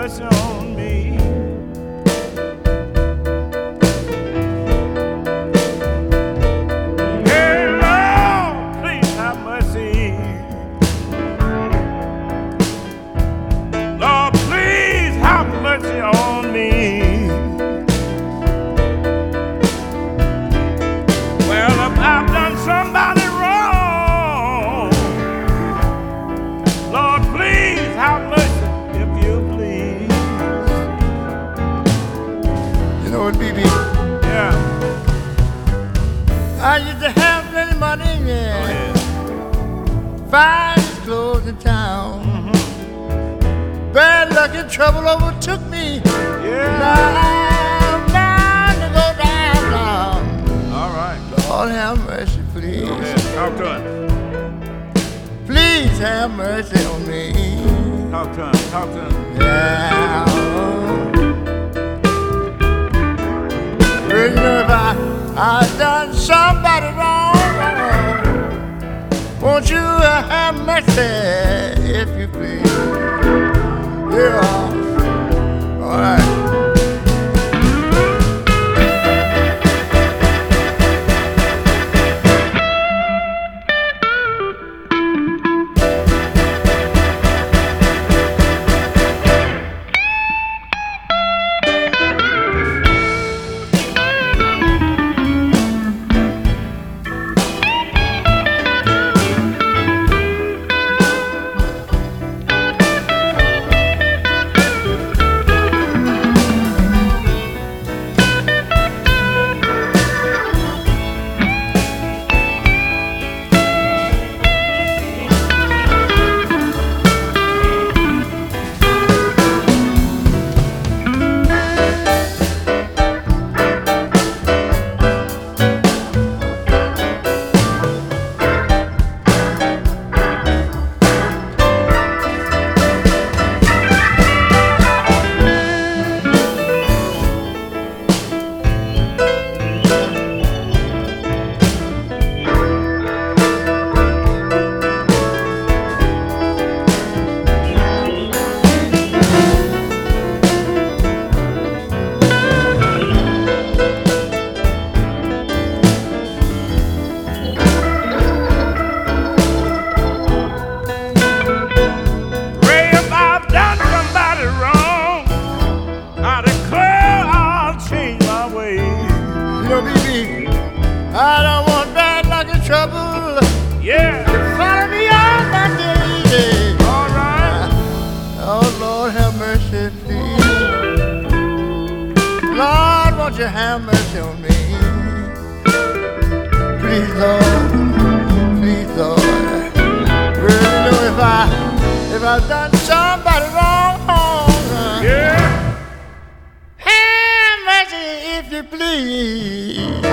mercy on me. Hey, Lord, please have mercy. Lord, please have mercy on me. Well, if I've done somebody wrong, Lord, please have mercy, if you please. You know what, BB? Yeah. I used to have plenty money, yeah. Go ahead. Fine clothes in town. Bad luck and trouble overtook me. Yeah. Now I'm bound to go down. All right. Lord have mercy, please. Go ahead. Talk to him. Please have mercy on me. Talk to him. Talk to him. Yeah. Well, you know, if I done somebody wrong, won't you have mercy, if you please? Yeah. All right. I don't want bad luck and trouble. Yeah. Follow me all my days. All right. Oh, Lord, have mercy, please. Lord, won't you have mercy on me? Please, Lord. Please, Lord. Well, you know, if I've done somebody wrong, Yeah. have mercy if you please.